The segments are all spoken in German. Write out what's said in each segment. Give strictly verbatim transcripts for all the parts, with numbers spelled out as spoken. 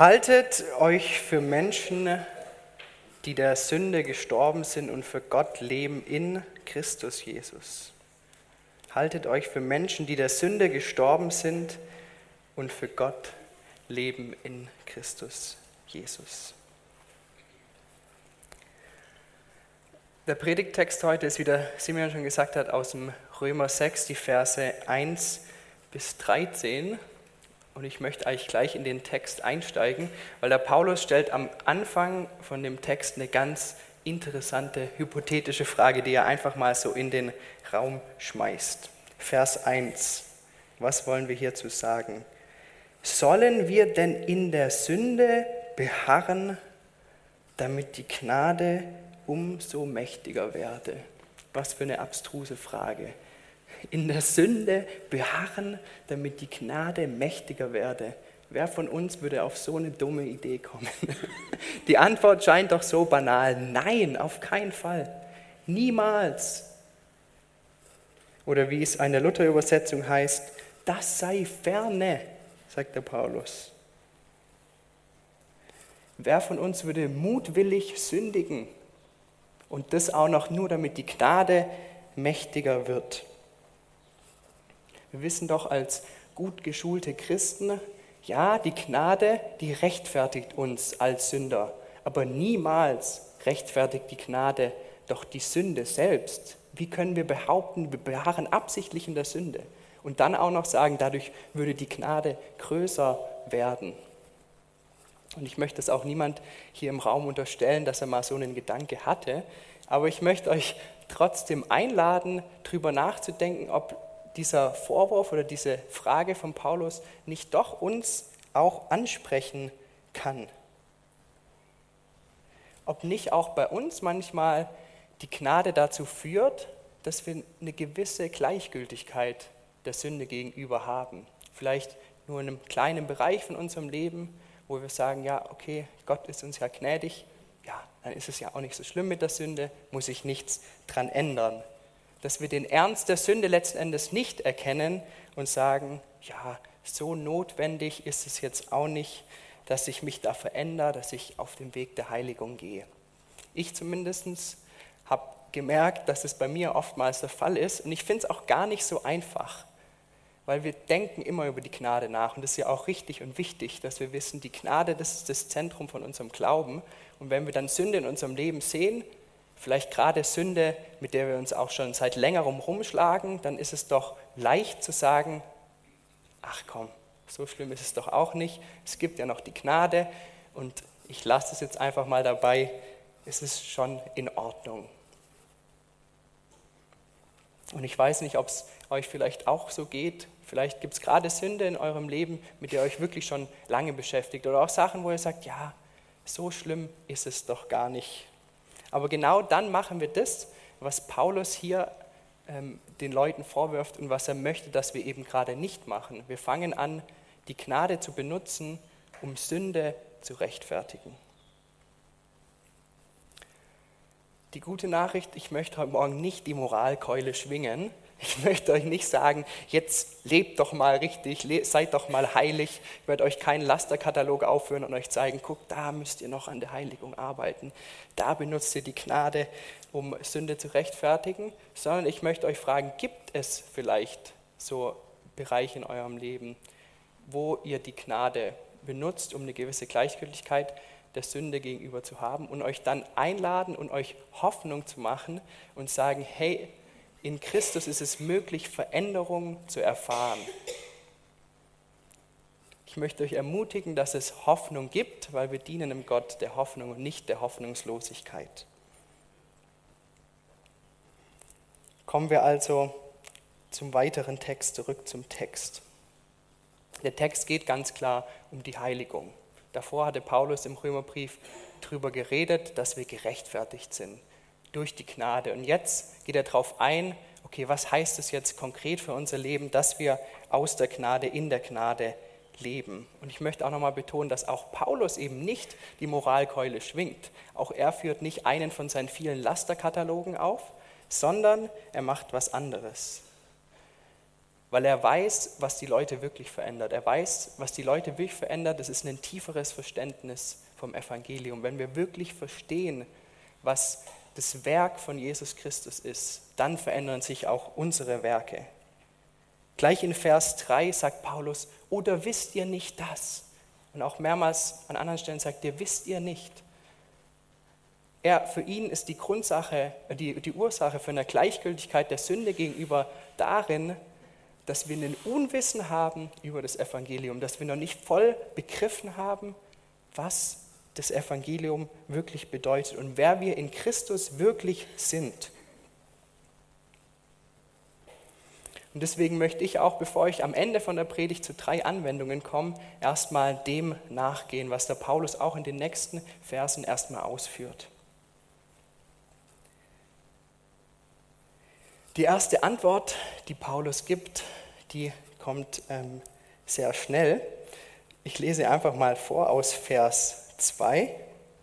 Haltet euch für Menschen, die der Sünde gestorben sind und für Gott leben in Christus Jesus. Haltet euch für Menschen, die der Sünde gestorben sind und für Gott leben in Christus Jesus. Der Predigttext heute ist, wie der Simeon schon gesagt hat, aus dem Römer sechs, die Verse eins bis dreizehn. Und ich möchte eigentlich gleich in den Text einsteigen, weil der Paulus stellt am Anfang von dem Text eine ganz interessante, hypothetische Frage, die er einfach mal so in den Raum schmeißt. Vers eins. Was wollen wir hierzu sagen? Sollen wir denn in der Sünde beharren, damit die Gnade umso mächtiger werde? Was für eine abstruse Frage. In der Sünde beharren, damit die Gnade mächtiger werde. Wer von uns würde auf so eine dumme Idee kommen? Die Antwort scheint doch so banal. Nein, auf keinen Fall. Niemals. Oder wie es in der Luther-Übersetzung heißt, das sei ferne, sagt der Paulus. Wer von uns würde mutwillig sündigen? Und das auch noch nur, damit die Gnade mächtiger wird. Wir wissen doch als gut geschulte Christen, ja, die Gnade, die rechtfertigt uns als Sünder, aber niemals rechtfertigt die Gnade doch die Sünde selbst. Wie können wir behaupten, wir beharren absichtlich in der Sünde und dann auch noch sagen, dadurch würde die Gnade größer werden? Und ich möchte es auch niemand hier im Raum unterstellen, dass er mal so einen Gedanke hatte, aber ich möchte euch trotzdem einladen, darüber nachzudenken, ob dieser Vorwurf oder diese Frage von Paulus nicht doch uns auch ansprechen kann. Ob nicht auch bei uns manchmal die Gnade dazu führt, dass wir eine gewisse Gleichgültigkeit der Sünde gegenüber haben. Vielleicht nur in einem kleinen Bereich von unserem Leben, wo wir sagen, ja, okay, Gott ist uns ja gnädig, ja, dann ist es ja auch nicht so schlimm mit der Sünde, muss sich nichts dran ändern. Dass wir den Ernst der Sünde letzten Endes nicht erkennen und sagen, ja, so notwendig ist es jetzt auch nicht, dass ich mich da verändere, dass ich auf den Weg der Heiligung gehe. Ich zumindest habe gemerkt, dass es bei mir oftmals der Fall ist und ich finde es auch gar nicht so einfach, weil wir denken immer über die Gnade nach und das ist ja auch richtig und wichtig, dass wir wissen, die Gnade, das ist das Zentrum von unserem Glauben und wenn wir dann Sünde in unserem Leben sehen, vielleicht gerade Sünde, mit der wir uns auch schon seit längerem rumschlagen, dann ist es doch leicht zu sagen, ach komm, so schlimm ist es doch auch nicht. Es gibt ja noch die Gnade und ich lasse es jetzt einfach mal dabei, es ist schon in Ordnung. Und ich weiß nicht, ob es euch vielleicht auch so geht. Vielleicht gibt es gerade Sünde in eurem Leben, mit der ihr euch wirklich schon lange beschäftigt. Oder auch Sachen, wo ihr sagt, ja, so schlimm ist es doch gar nicht. Aber genau dann machen wir das, was Paulus hier ähm, den Leuten vorwirft und was er möchte, dass wir eben gerade nicht machen. Wir fangen an, die Gnade zu benutzen, um Sünde zu rechtfertigen. Die gute Nachricht, ich möchte heute Morgen nicht die Moralkeule schwingen. Ich möchte euch nicht sagen, jetzt lebt doch mal richtig, seid doch mal heilig. Ich werde euch keinen Lasterkatalog aufführen und euch zeigen, guckt, da müsst ihr noch an der Heiligung arbeiten. Da benutzt ihr die Gnade, um Sünde zu rechtfertigen. Sondern ich möchte euch fragen, gibt es vielleicht so Bereiche in eurem Leben, wo ihr die Gnade benutzt, um eine gewisse Gleichgültigkeit der Sünde gegenüber zu haben und euch dann einladen und euch Hoffnung zu machen und sagen, hey, in Christus ist es möglich, Veränderung zu erfahren. Ich möchte euch ermutigen, dass es Hoffnung gibt, weil wir dienen einem Gott der Hoffnung und nicht der Hoffnungslosigkeit. Kommen wir also zum weiteren Text, zurück zum Text. Der Text geht ganz klar um die Heiligung. Davor hatte Paulus im Römerbrief darüber geredet, dass wir gerechtfertigt sind durch die Gnade. Und jetzt geht er darauf ein, okay, was heißt es jetzt konkret für unser Leben, dass wir aus der Gnade, in der Gnade leben. Und ich möchte auch nochmal betonen, dass auch Paulus eben nicht die Moralkeule schwingt. Auch er führt nicht einen von seinen vielen Lasterkatalogen auf, sondern er macht was anderes. weil er weiß, was die Leute wirklich verändert. Er weiß, was die Leute wirklich verändert, das ist ein tieferes Verständnis vom Evangelium. Wenn wir wirklich verstehen, was das Werk von Jesus Christus ist, dann verändern sich auch unsere Werke. Gleich in Vers drei sagt Paulus, oder wisst ihr nicht das? Und auch mehrmals an anderen Stellen sagt er, wisst ihr nicht? Er, für ihn ist die Grundsache, die, die Ursache für eine Gleichgültigkeit der Sünde gegenüber darin, dass wir ein Unwissen haben über das Evangelium, dass wir noch nicht voll begriffen haben, was das Evangelium wirklich bedeutet und wer wir in Christus wirklich sind. Und deswegen möchte ich auch, bevor ich am Ende von der Predigt zu drei Anwendungen komme, erstmal dem nachgehen, was der Paulus auch in den nächsten Versen erstmal ausführt. Die erste Antwort, die Paulus gibt, die kommt ähm, sehr schnell. Ich lese einfach mal vor aus Vers zwei.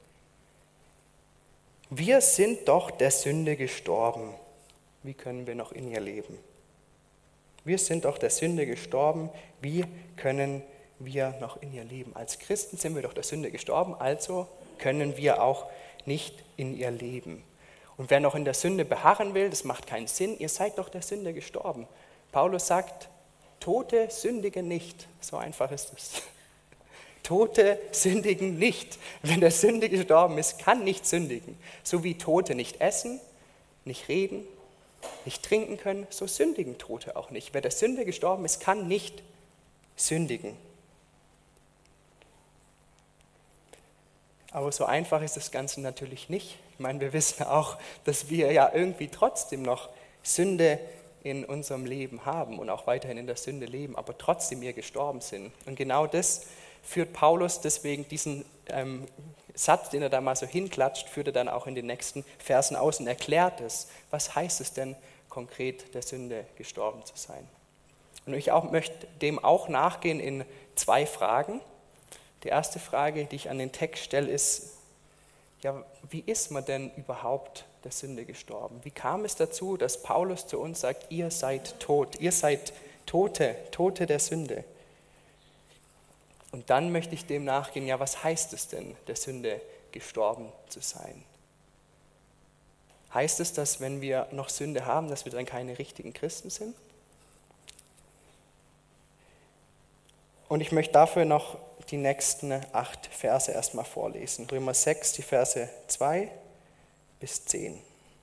Wir sind doch der Sünde gestorben. Wie können wir noch in ihr leben? Wir sind doch der Sünde gestorben. Wie können wir noch in ihr leben? Als Christen sind wir doch der Sünde gestorben, also können wir auch nicht in ihr leben. Und wer noch in der Sünde beharren will, das macht keinen Sinn, ihr seid doch der Sünde gestorben. Paulus sagt, Tote sündigen nicht. So einfach ist es. Tote sündigen nicht. Wenn der Sünde gestorben ist, kann nicht sündigen. So wie Tote nicht essen, nicht reden, nicht trinken können, so sündigen Tote auch nicht. Wer der Sünde gestorben ist, kann nicht sündigen. Aber so einfach ist das Ganze natürlich nicht. Ich meine, wir wissen auch, dass wir ja irgendwie trotzdem noch Sünde in unserem Leben haben und auch weiterhin in der Sünde leben, aber trotzdem wir gestorben sind. Und genau das führt Paulus deswegen diesen ähm, Satz, den er da mal so hinklatscht, führt er dann auch in den nächsten Versen aus und erklärt es. Was heißt es denn konkret, der Sünde gestorben zu sein? Und ich auch, möchte dem auch nachgehen in zwei Fragen. Die erste Frage, die ich an den Text stelle, ist, ja, wie ist man denn überhaupt der Sünde gestorben? Wie kam es dazu, dass Paulus zu uns sagt, ihr seid tot, ihr seid Tote, Tote der Sünde? Und dann möchte ich dem nachgehen, ja, was heißt es denn, der Sünde gestorben zu sein? Heißt es, dass wenn wir noch Sünde haben, dass wir dann keine richtigen Christen sind? Und ich möchte dafür noch die nächsten acht Verse erstmal vorlesen. Römer sechs, die Verse zwei bis zehn.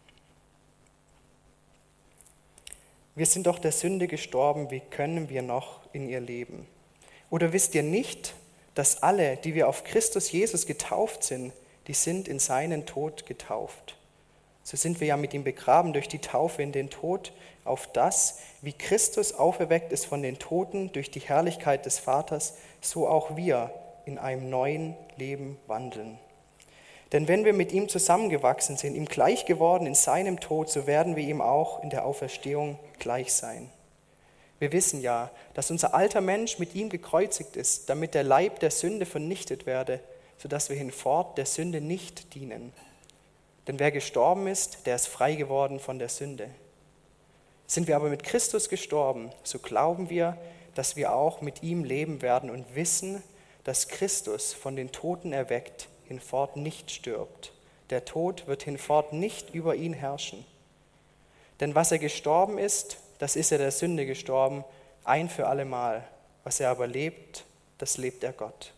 Wir sind doch der Sünde gestorben, wie können wir noch in ihr leben? Oder wisst ihr nicht, dass alle, die wir auf Christus Jesus getauft sind, die sind in seinen Tod getauft? So sind wir ja mit ihm begraben durch die Taufe in den Tod, auf das, wie Christus auferweckt ist von den Toten durch die Herrlichkeit des Vaters, so auch wir in einem neuen Leben wandeln. Denn wenn wir mit ihm zusammengewachsen sind, ihm gleich geworden in seinem Tod, so werden wir ihm auch in der Auferstehung gleich sein. Wir wissen ja, dass unser alter Mensch mit ihm gekreuzigt ist, damit der Leib der Sünde vernichtet werde, sodass wir hinfort der Sünde nicht dienen. Denn wer gestorben ist, der ist frei geworden von der Sünde. Sind wir aber mit Christus gestorben, so glauben wir, dass wir auch mit ihm leben werden und wissen, dass Christus von den Toten erweckt hinfort nicht stirbt. Der Tod wird hinfort nicht über ihn herrschen. Denn was er gestorben ist, das ist er der Sünde gestorben, ein für allemal. Was er aber lebt, das lebt er Gott.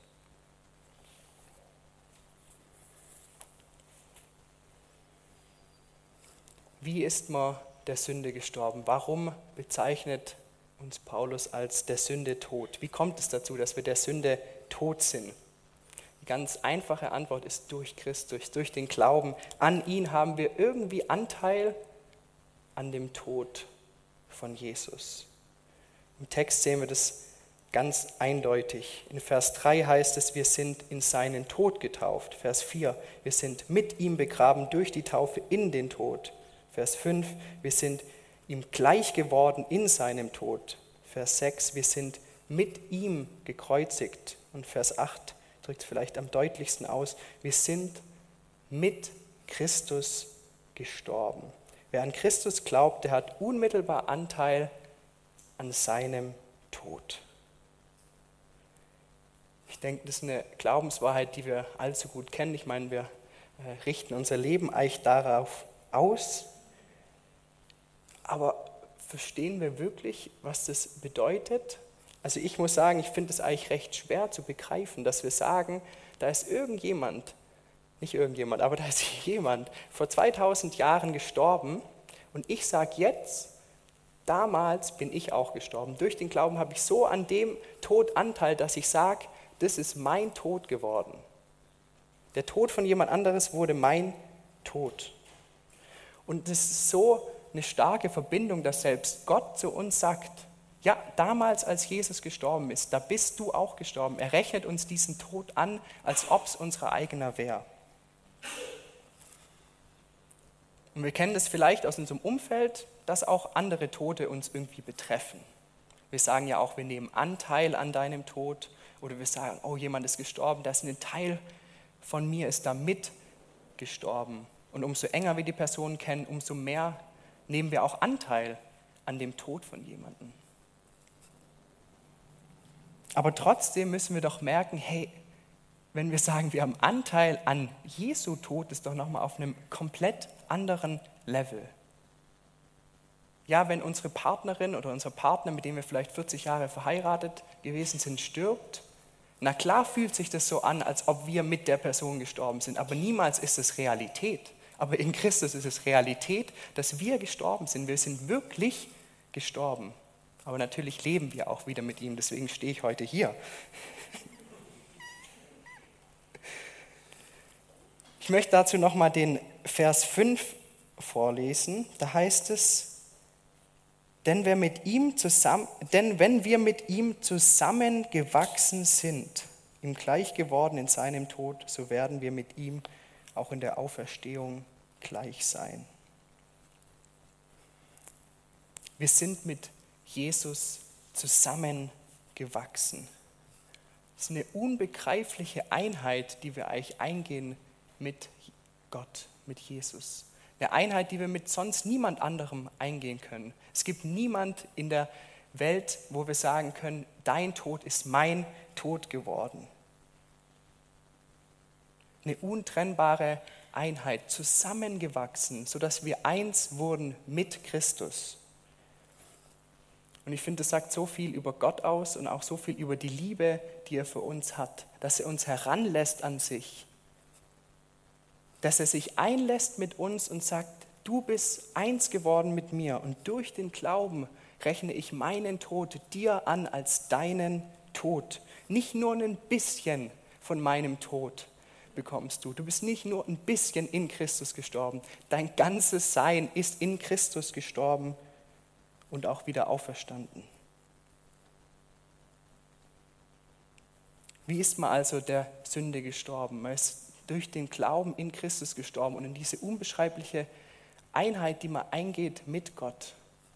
Wie ist man der Sünde gestorben? Warum bezeichnet uns Paulus als der Sünde tot? Wie kommt es dazu, dass wir der Sünde tot sind? Die ganz einfache Antwort ist durch Christus, durch den Glauben. An ihn haben wir irgendwie Anteil an dem Tod von Jesus. Im Text sehen wir das ganz eindeutig. In Vers drei heißt es, wir sind in seinen Tod getauft. Vers vier, wir sind mit ihm begraben durch die Taufe in den Tod. Vers fünf, wir sind ihm gleich geworden in seinem Tod. Vers sechs, wir sind mit ihm gekreuzigt. Und Vers acht drückt es vielleicht am deutlichsten aus, wir sind mit Christus gestorben. Wer an Christus glaubt, der hat unmittelbar Anteil an seinem Tod. Ich denke, das ist eine Glaubenswahrheit, die wir allzu gut kennen. Ich meine, wir äh, richten unser Leben eigentlich darauf aus. Aber verstehen wir wirklich, was das bedeutet? Also ich muss sagen, ich finde es eigentlich recht schwer zu begreifen, dass wir sagen, da ist irgendjemand, nicht irgendjemand, aber da ist jemand vor zweitausend Jahren gestorben und ich sage jetzt, damals bin ich auch gestorben. Durch den Glauben habe ich so an dem Tod Anteil, dass ich sage, das ist mein Tod geworden. Der Tod von jemand anderes wurde mein Tod. Und das ist so eine starke Verbindung, dass selbst Gott zu uns sagt, ja, damals als Jesus gestorben ist, da bist du auch gestorben. Er rechnet uns diesen Tod an, als ob es unser eigener wäre. Und wir kennen das vielleicht aus unserem Umfeld, dass auch andere Tote uns irgendwie betreffen. Wir sagen ja auch, wir nehmen Anteil an deinem Tod oder wir sagen, oh, jemand ist gestorben, da ist ein Teil von mir, ist da mit gestorben. Und umso enger wir die Person kennen, umso mehr nehmen wir auch Anteil an dem Tod von jemandem. Aber trotzdem müssen wir doch merken, hey, wenn wir sagen, wir haben Anteil an Jesu Tod, ist doch nochmal auf einem komplett anderen Level. Ja, wenn unsere Partnerin oder unser Partner, mit dem wir vielleicht vierzig Jahre verheiratet gewesen sind, stirbt, na klar fühlt sich das so an, als ob wir mit der Person gestorben sind, aber niemals ist es Realität. Aber in Christus ist es Realität, dass wir gestorben sind. Wir sind wirklich gestorben. Aber natürlich leben wir auch wieder mit ihm, deswegen stehe ich heute hier. Ich möchte dazu nochmal den Vers fünf vorlesen. Da heißt es, denn, wer mit ihm zusammen, denn wenn wir mit ihm zusammengewachsen sind, ihm gleich geworden in seinem Tod, so werden wir mit ihm auch in der Auferstehung gleich sein. Wir sind mit Jesus zusammengewachsen. Das ist eine unbegreifliche Einheit, die wir eigentlich eingehen mit Gott, mit Jesus. Eine Einheit, die wir mit sonst niemand anderem eingehen können. Es gibt niemand in der Welt, wo wir sagen können, dein Tod ist mein Tod geworden. Eine untrennbare Einheit, zusammengewachsen, sodass wir eins wurden mit Christus. Und ich finde, das sagt so viel über Gott aus und auch so viel über die Liebe, die er für uns hat, dass er uns heranlässt an sich, dass er sich einlässt mit uns und sagt, du bist eins geworden mit mir und durch den Glauben rechne ich meinen Tod dir an als deinen Tod. Nicht nur ein bisschen von meinem Tod bekommst du. Du bist nicht nur ein bisschen in Christus gestorben. Dein ganzes Sein ist in Christus gestorben und auch wieder auferstanden. Wie ist man also der Sünde gestorben? Man ist durch den Glauben in Christus gestorben und in diese unbeschreibliche Einheit, die man eingeht mit Gott.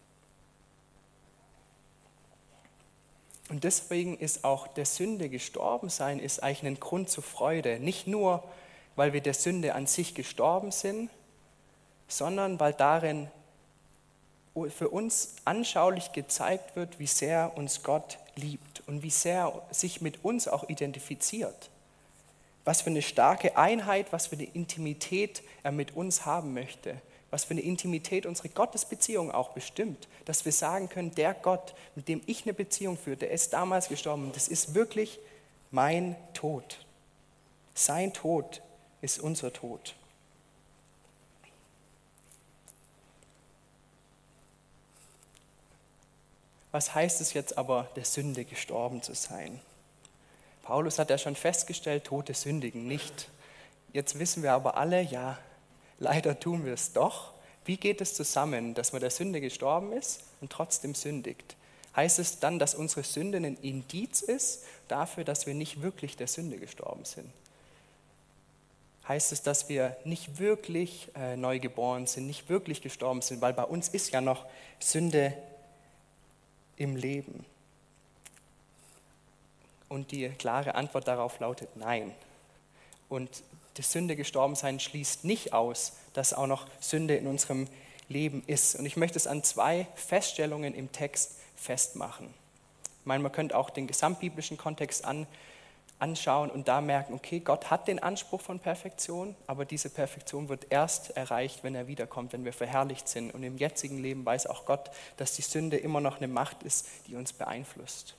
Und deswegen ist auch der Sünde gestorben sein, ist eigentlich ein Grund zur Freude. Nicht nur, weil wir der Sünde an sich gestorben sind, sondern weil darin für uns anschaulich gezeigt wird, wie sehr uns Gott liebt und wie sehr er sich mit uns auch identifiziert. Was für eine starke Einheit, was für eine Intimität er mit uns haben möchte. Was für eine Intimität unsere Gottesbeziehung auch bestimmt. Dass wir sagen können, der Gott, mit dem ich eine Beziehung führe, der ist damals gestorben. Das ist wirklich mein Tod. Sein Tod ist unser Tod. Was heißt es jetzt aber, der Sünde gestorben zu sein? Paulus hat ja schon festgestellt, Tote sündigen nicht. Jetzt wissen wir aber alle, ja, leider tun wir es doch. Wie geht es zusammen, dass man der Sünde gestorben ist und trotzdem sündigt? Heißt es dann, dass unsere Sünde ein Indiz ist dafür, dass wir nicht wirklich der Sünde gestorben sind? Heißt es, dass wir nicht wirklich äh, neu geboren sind, nicht wirklich gestorben sind, weil bei uns ist ja noch Sünde im Leben? Und die klare Antwort darauf lautet nein. Und das Sünde gestorben sein schließt nicht aus, dass auch noch Sünde in unserem Leben ist. Und ich möchte es an zwei Feststellungen im Text festmachen. Ich meine, man könnte auch den gesamtbiblischen Kontext an, anschauen und da merken, okay, Gott hat den Anspruch von Perfektion, aber diese Perfektion wird erst erreicht, wenn er wiederkommt, wenn wir verherrlicht sind. Und im jetzigen Leben weiß auch Gott, dass die Sünde immer noch eine Macht ist, die uns beeinflusst.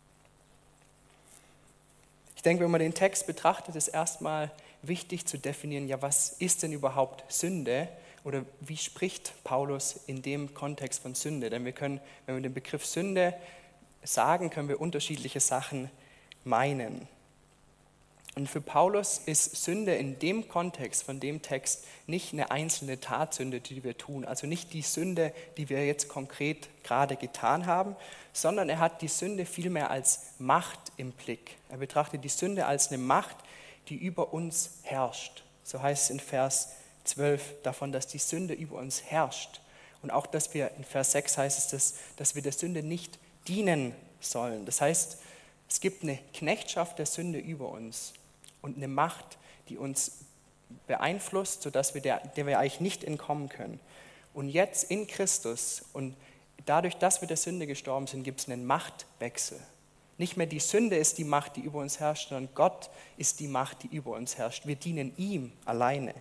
Ich denke, wenn man den Text betrachtet, ist erstmal wichtig zu definieren, ja, was ist denn überhaupt Sünde oder wie spricht Paulus in dem Kontext von Sünde? Denn wir können, wenn wir den Begriff Sünde sagen, können wir unterschiedliche Sachen meinen. Und für Paulus ist Sünde in dem Kontext von dem Text nicht eine einzelne Tatsünde, die wir tun, also nicht die Sünde, die wir jetzt konkret gerade getan haben, sondern er hat die Sünde vielmehr als Macht im Blick. Er betrachtet die Sünde als eine Macht, die über uns herrscht. So heißt es in Vers zwölf davon, dass die Sünde über uns herrscht. Und auch, dass wir, in Vers sechs heißt es, dass, dass wir der Sünde nicht dienen sollen. Das heißt, es gibt eine Knechtschaft der Sünde über uns und eine Macht, die uns beeinflusst, sodass wir der, der wir eigentlich nicht entkommen können. Und jetzt in Christus und dadurch, dass wir der Sünde gestorben sind, gibt es einen Machtwechsel. Nicht mehr die Sünde ist die Macht, die über uns herrscht, sondern Gott ist die Macht, die über uns herrscht. Wir dienen ihm alleine.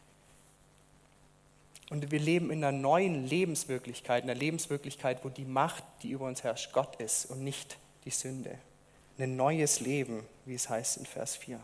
Und wir leben in einer neuen Lebenswirklichkeit, in einer Lebenswirklichkeit, wo die Macht, die über uns herrscht, Gott ist und nicht die Sünde. Ein neues Leben, wie es heißt in Vers vier.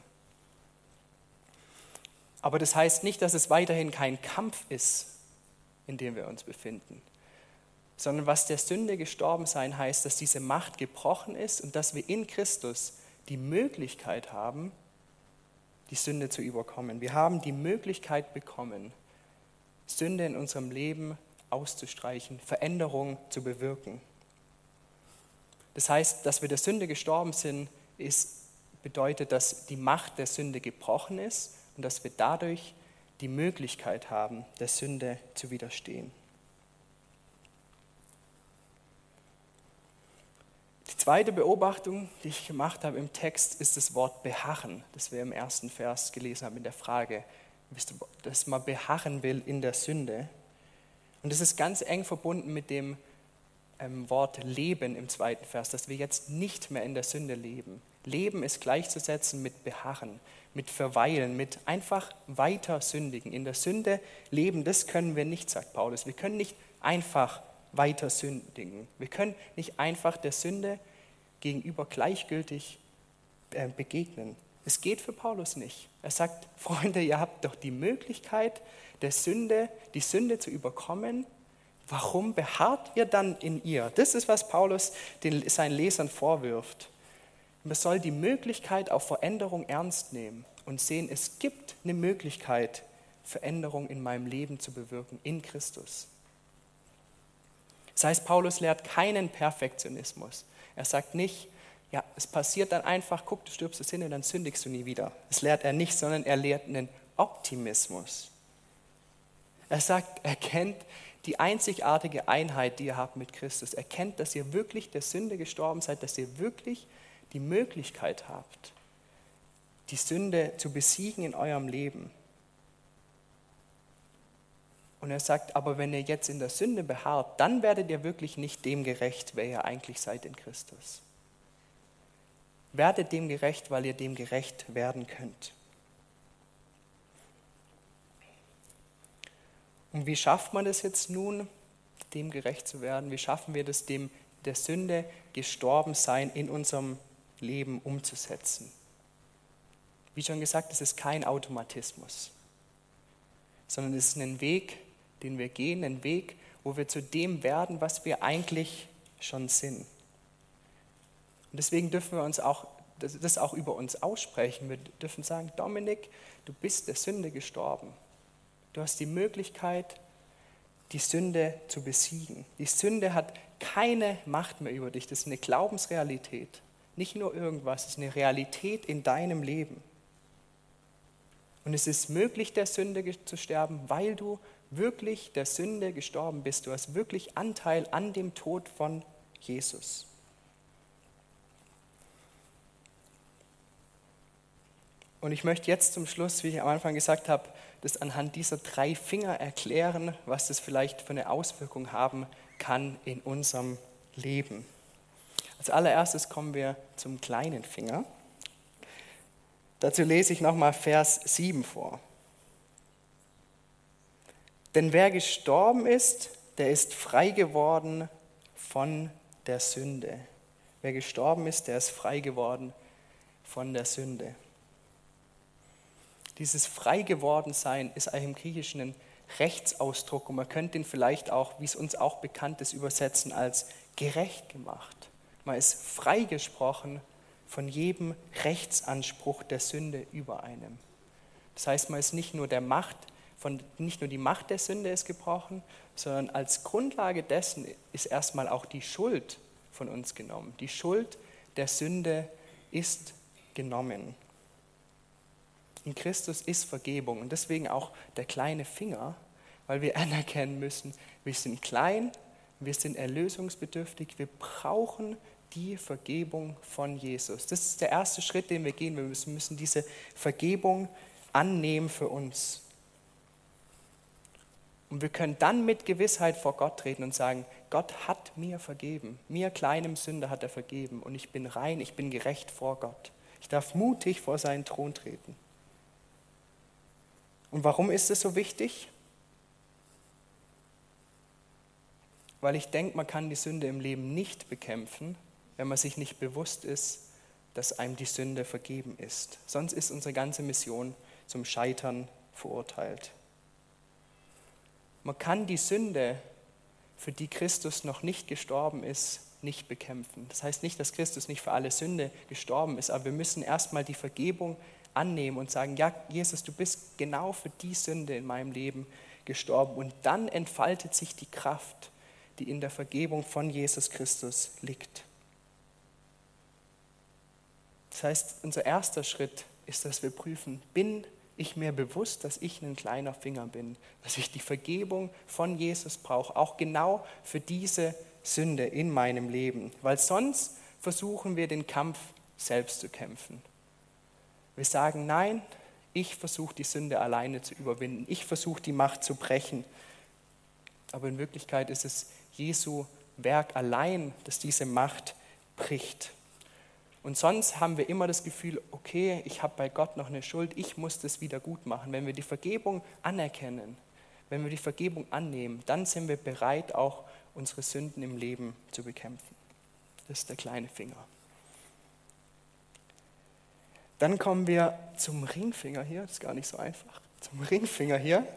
Aber das heißt nicht, dass es weiterhin kein Kampf ist, in dem wir uns befinden, sondern was der Sünde gestorben sein heißt, dass diese Macht gebrochen ist und dass wir in Christus die Möglichkeit haben, die Sünde zu überkommen. Wir haben die Möglichkeit bekommen, Sünde in unserem Leben auszustreichen, Veränderung zu bewirken. Das heißt, dass wir der Sünde gestorben sind, ist, bedeutet, dass die Macht der Sünde gebrochen ist und dass wir dadurch die Möglichkeit haben, der Sünde zu widerstehen. Die zweite Beobachtung, die ich gemacht habe im Text, ist das Wort beharren, das wir im ersten Vers gelesen haben in der Frage, dass man beharren will in der Sünde. Und das ist ganz eng verbunden mit dem ähm, Wort Leben im zweiten Vers, dass wir jetzt nicht mehr in der Sünde leben. Leben ist gleichzusetzen mit beharren, mit verweilen, mit einfach weiter sündigen. In der Sünde leben, das können wir nicht, sagt Paulus. Wir können nicht einfach weiter sündigen. Wir können nicht einfach der Sünde gegenüber gleichgültig äh, begegnen. Es geht für Paulus nicht. Er sagt, Freunde, ihr habt doch die Möglichkeit, der Sünde, die Sünde zu überkommen. Warum beharrt ihr dann in ihr? Das ist, was Paulus den, seinen Lesern vorwirft. Man soll die Möglichkeit auf Veränderung ernst nehmen und sehen, es gibt eine Möglichkeit, Veränderung in meinem Leben zu bewirken in Christus. Das heißt, Paulus lehrt keinen Perfektionismus. Er sagt nicht, ja, es passiert dann einfach, guck, du stirbst es hin und dann sündigst du nie wieder. Das lehrt er nicht, sondern er lehrt einen Optimismus. Er sagt, er kennt die einzigartige Einheit, die ihr habt mit Christus. Er kennt, dass ihr wirklich der Sünde gestorben seid, dass ihr wirklich die Möglichkeit habt, die Sünde zu besiegen in eurem Leben. Und er sagt, aber wenn ihr jetzt in der Sünde beharrt, dann werdet ihr wirklich nicht dem gerecht, wer ihr eigentlich seid in Christus. Werdet dem gerecht, weil ihr dem gerecht werden könnt. Und wie schafft man das jetzt nun, dem gerecht zu werden? Wie schaffen wir das, dem der Sünde gestorben sein in unserem Leben umzusetzen? Wie schon gesagt, es ist kein Automatismus, sondern es ist ein Weg, den wir gehen, ein Weg, wo wir zu dem werden, was wir eigentlich schon sind. Und deswegen dürfen wir uns auch, das auch über uns aussprechen. Wir dürfen sagen, Dominik, du bist der Sünde gestorben. Du hast die Möglichkeit, die Sünde zu besiegen. Die Sünde hat keine Macht mehr über dich. Das ist eine Glaubensrealität. Nicht nur irgendwas, es ist eine Realität in deinem Leben. Und es ist möglich, der Sünde zu sterben, weil du wirklich der Sünde gestorben bist. Du hast wirklich Anteil an dem Tod von Jesus. Und ich möchte jetzt zum Schluss, wie ich am Anfang gesagt habe, das anhand dieser drei Finger erklären, was das vielleicht für eine Auswirkung haben kann in unserem leben. Als allererstes kommen wir zum kleinen Finger. Dazu lese ich nochmal Vers sieben vor. Denn wer gestorben ist, der ist frei geworden von der Sünde. Wer gestorben ist, der ist frei geworden von der Sünde. Dieses frei geworden sein ist eigentlich im Griechischen ein Rechtsausdruck und man könnte ihn vielleicht auch, wie es uns auch bekannt ist, übersetzen als gerecht gemacht. Man ist freigesprochen von jedem Rechtsanspruch der Sünde über einem. Das heißt, man ist nicht nur der Macht, von, nicht nur die Macht der Sünde ist gebrochen, sondern als Grundlage dessen ist erstmal auch die Schuld von uns genommen. Die Schuld der Sünde ist genommen. In Christus ist Vergebung und deswegen auch der kleine Finger, weil wir anerkennen müssen, wir sind klein, wir sind erlösungsbedürftig, wir brauchen die Vergebung von Jesus. Das ist der erste Schritt, den wir gehen. Wir müssen, müssen diese Vergebung annehmen für uns. Und wir können dann mit Gewissheit vor Gott treten und sagen, Gott hat mir vergeben, mir kleinem Sünder hat er vergeben und ich bin rein, ich bin gerecht vor Gott. Ich darf mutig vor seinen Thron treten. Und warum ist es so wichtig? Weil ich denke, man kann die Sünde im Leben nicht bekämpfen, wenn man sich nicht bewusst ist, dass einem die Sünde vergeben ist. Sonst ist unsere ganze Mission zum Scheitern verurteilt. Man kann die Sünde, für die Christus noch nicht gestorben ist, nicht bekämpfen. Das heißt nicht, dass Christus nicht für alle Sünde gestorben ist, aber wir müssen erstmal die Vergebung annehmen und sagen, ja, Jesus, du bist genau für die Sünde in meinem Leben gestorben. Und dann entfaltet sich die Kraft, die in der Vergebung von Jesus Christus liegt. Das heißt, unser erster Schritt ist, dass wir prüfen, bin ich mir bewusst, dass ich ein kleiner Finger bin, dass ich die Vergebung von Jesus brauche, auch genau für diese Sünde in meinem Leben. Weil sonst versuchen wir den Kampf selbst zu kämpfen. Wir sagen, nein, ich versuche die Sünde alleine zu überwinden, ich versuche die Macht zu brechen. Aber in Wirklichkeit ist es Jesu Werk allein, das diese Macht bricht. Und sonst haben wir immer das Gefühl, okay, ich habe bei Gott noch eine Schuld, ich muss das wieder gut machen. Wenn wir die Vergebung anerkennen, wenn wir die Vergebung annehmen, dann sind wir bereit, auch unsere Sünden im Leben zu bekämpfen. Das ist der kleine Finger. Dann kommen wir zum Ringfinger hier, das ist gar nicht so einfach, zum Ringfinger hier.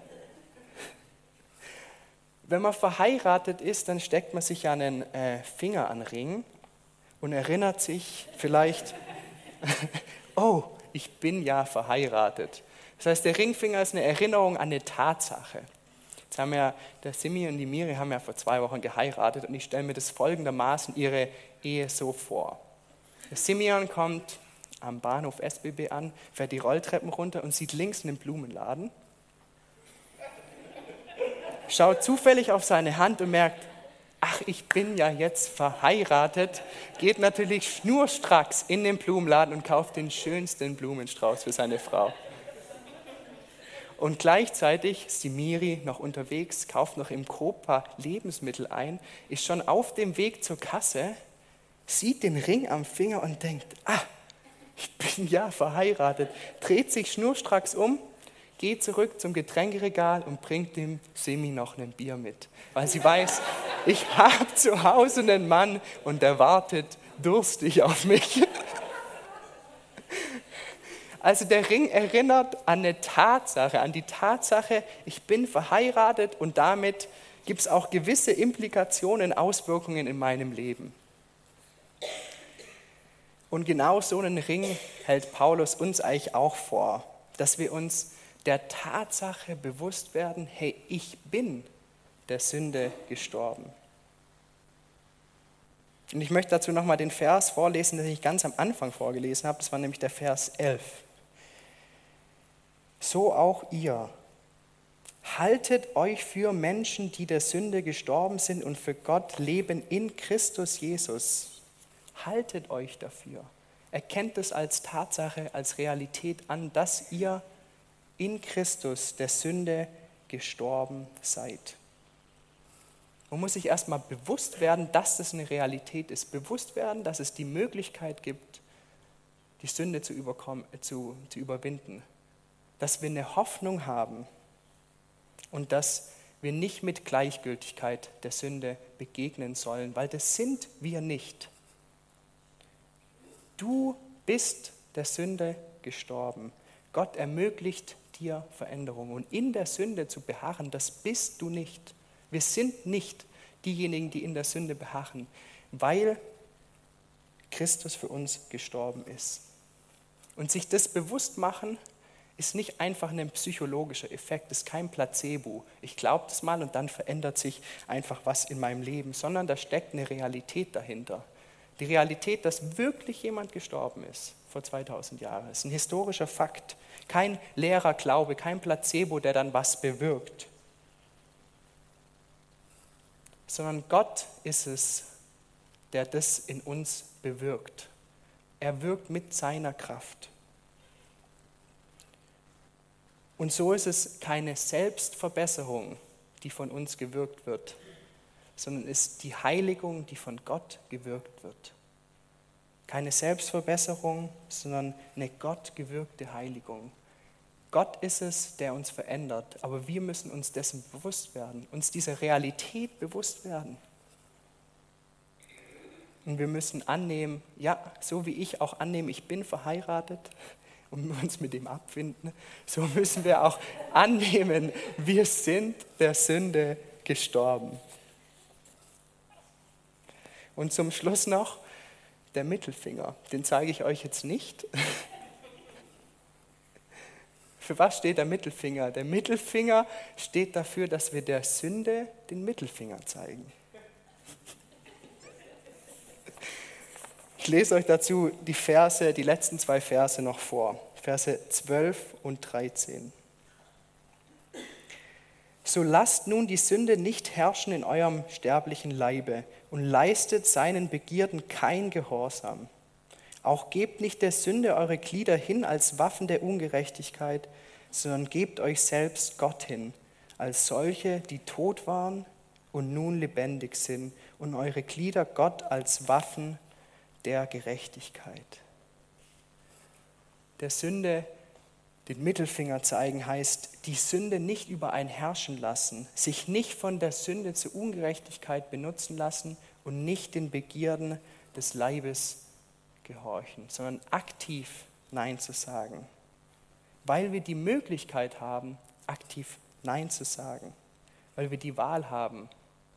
Wenn man verheiratet ist, dann steckt man sich ja einen äh, Finger an den Ring und erinnert sich vielleicht, oh, ich bin ja verheiratet. Das heißt, der Ringfinger ist eine Erinnerung an eine Tatsache. Jetzt haben ja, der Simi und die Miri haben ja vor zwei Wochen geheiratet und ich stelle mir das folgendermaßen ihre Ehe so vor. Der Simeon kommt am Bahnhof S B B an, fährt die Rolltreppen runter und sieht links einen Blumenladen, schaut zufällig auf seine Hand und merkt, ach, ich bin ja jetzt verheiratet, geht natürlich schnurstracks in den Blumenladen und kauft den schönsten Blumenstrauß für seine Frau. Und gleichzeitig ist die Miri noch unterwegs, kauft noch im Coop ein paar Lebensmittel ein, ist schon auf dem Weg zur Kasse, sieht den Ring am Finger und denkt, ah, ich bin ja verheiratet, dreht sich schnurstracks um, geht zurück zum Getränkeregal und bringt dem Semi noch ein Bier mit. Weil sie weiß, ich habe zu Hause einen Mann und der wartet durstig auf mich. Also der Ring erinnert an eine Tatsache, an die Tatsache, ich bin verheiratet und damit gibt es auch gewisse Implikationen, Auswirkungen in meinem Leben. Und genau so einen Ring hält Paulus uns eigentlich auch vor, dass wir uns der Tatsache bewusst werden, hey, ich bin der Sünde gestorben. Und ich möchte dazu nochmal den Vers vorlesen, den ich ganz am Anfang vorgelesen habe, das war nämlich der Vers elf. So auch ihr, haltet euch für Menschen, die der Sünde gestorben sind und für Gott leben in Christus Jesus. Haltet euch dafür. Erkennt es als Tatsache, als Realität an, dass ihr in Christus der Sünde gestorben seid. Man muss sich erstmal bewusst werden, dass das eine Realität ist. Bewusst werden, dass es die Möglichkeit gibt, die Sünde zu, überkommen, zu, zu überwinden. Dass wir eine Hoffnung haben und dass wir nicht mit Gleichgültigkeit der Sünde begegnen sollen, weil das sind wir nicht. Du bist der Sünde gestorben. Gott ermöglicht dir Veränderung. Und in der Sünde zu beharren, das bist du nicht. Wir sind nicht diejenigen, die in der Sünde beharren, weil Christus für uns gestorben ist. Und sich das bewusst machen, ist nicht einfach ein psychologischer Effekt, ist kein Placebo. Ich glaube das mal und dann verändert sich einfach was in meinem Leben, sondern da steckt eine Realität dahinter. Die Realität, dass wirklich jemand gestorben ist vor zweitausend Jahren, ist ein historischer Fakt. Kein leerer Glaube, kein Placebo, der dann was bewirkt. Sondern Gott ist es, der das in uns bewirkt. Er wirkt mit seiner Kraft. Und so ist es keine Selbstverbesserung, die von uns gewirkt wird, sondern ist die Heiligung, die von Gott gewirkt wird. Keine Selbstverbesserung, sondern eine gottgewirkte Heiligung. Gott ist es, der uns verändert, aber wir müssen uns dessen bewusst werden, uns dieser Realität bewusst werden. Und wir müssen annehmen, ja, so wie ich auch annehme, ich bin verheiratet und uns mit dem abfinden, so müssen wir auch annehmen, wir sind der Sünde gestorben. Und zum Schluss noch der Mittelfinger, den zeige ich euch jetzt nicht. Für was steht der Mittelfinger? Der Mittelfinger steht dafür, dass wir der Sünde den Mittelfinger zeigen. Ich lese euch dazu die Verse, die letzten zwei Verse noch vor. Verse zwölf und dreizehn. So lasst nun die Sünde nicht herrschen in eurem sterblichen Leibe und leistet seinen Begierden kein Gehorsam. Auch gebt nicht der Sünde eure Glieder hin als Waffen der Ungerechtigkeit, sondern gebt euch selbst Gott hin, als solche, die tot waren und nun lebendig sind, und eure Glieder Gott als Waffen der Gerechtigkeit. Der Sünde den Mittelfinger zeigen heißt, die Sünde nicht über einen herrschen lassen, sich nicht von der Sünde zur Ungerechtigkeit benutzen lassen und nicht den Begierden des Leibes gehorchen, sondern aktiv Nein zu sagen, weil wir die Möglichkeit haben, aktiv Nein zu sagen, weil wir die Wahl haben.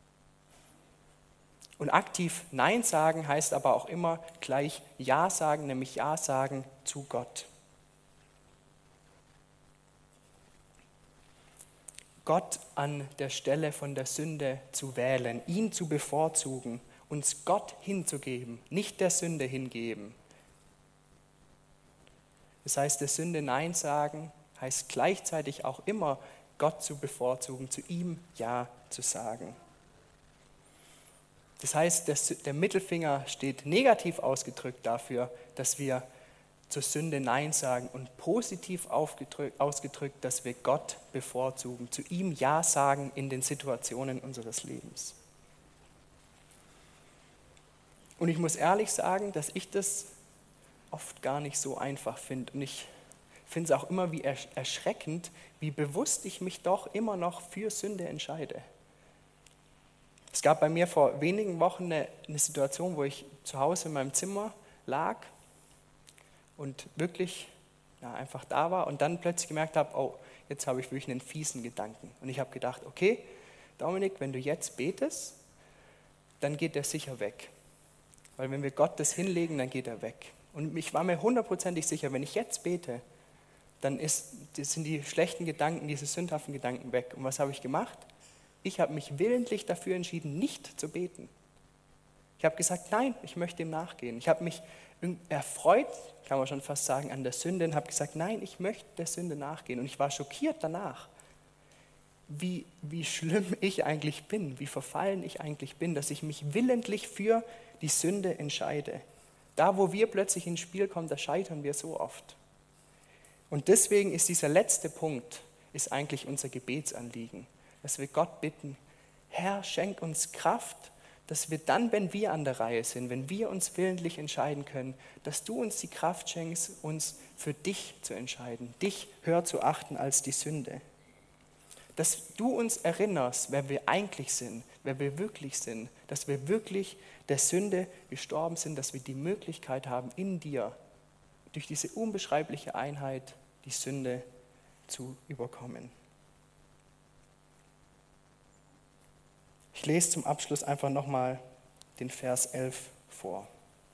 Und aktiv Nein sagen heißt aber auch immer gleich Ja sagen, nämlich Ja sagen zu Gott. Gott an der Stelle von der Sünde zu wählen, ihn zu bevorzugen, uns Gott hinzugeben, nicht der Sünde hingeben. Das heißt, der Sünde Nein sagen heißt gleichzeitig auch immer Gott zu bevorzugen, zu ihm Ja zu sagen. Das heißt, der, der Mittelfinger steht negativ ausgedrückt dafür, dass wir zur Sünde Nein sagen und positiv ausgedrückt, dass wir Gott bevorzugen, zu ihm Ja sagen in den Situationen unseres Lebens. Und ich muss ehrlich sagen, dass ich das oft gar nicht so einfach finde. Und ich finde es auch immer wie erschreckend, wie bewusst ich mich doch immer noch für Sünde entscheide. Es gab bei mir vor wenigen Wochen eine, eine Situation, wo ich zu Hause in meinem Zimmer lag und wirklich ja, einfach da war und dann plötzlich gemerkt habe, oh, jetzt habe ich wirklich einen fiesen Gedanken. Und ich habe gedacht, okay, Dominik, wenn du jetzt betest, dann geht der sicher weg. Weil wenn wir Gott das hinlegen, dann geht er weg. Und ich war mir hundertprozentig sicher, wenn ich jetzt bete, dann ist, sind die schlechten Gedanken, diese sündhaften Gedanken weg. Und was habe ich gemacht? Ich habe mich willentlich dafür entschieden, nicht zu beten. Ich habe gesagt, nein, ich möchte ihm nachgehen. Ich habe mich erfreut, kann man schon fast sagen, an der Sünde und habe gesagt, nein, ich möchte der Sünde nachgehen. Und ich war schockiert danach, wie, wie schlimm ich eigentlich bin, wie verfallen ich eigentlich bin, dass ich mich willentlich für die Sünde entscheide. Da, wo wir plötzlich ins Spiel kommen, da scheitern wir so oft. Und deswegen ist dieser letzte Punkt, ist eigentlich unser Gebetsanliegen, dass wir Gott bitten, Herr, schenk uns Kraft, dass wir dann, wenn wir an der Reihe sind, wenn wir uns willentlich entscheiden können, dass du uns die Kraft schenkst, uns für dich zu entscheiden, dich höher zu achten als die Sünde. Dass du uns erinnerst, wer wir eigentlich sind, wer wir wirklich sind, dass wir wirklich der Sünde gestorben sind, dass wir die Möglichkeit haben, in dir durch diese unbeschreibliche Einheit die Sünde zu überkommen. Ich lese zum Abschluss einfach nochmal den Vers elf vor.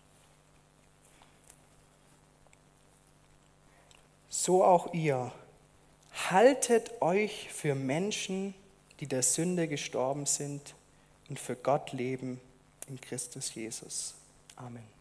So auch ihr, haltet euch für Menschen, die der Sünde gestorben sind und für Gott leben in Christus Jesus. Amen.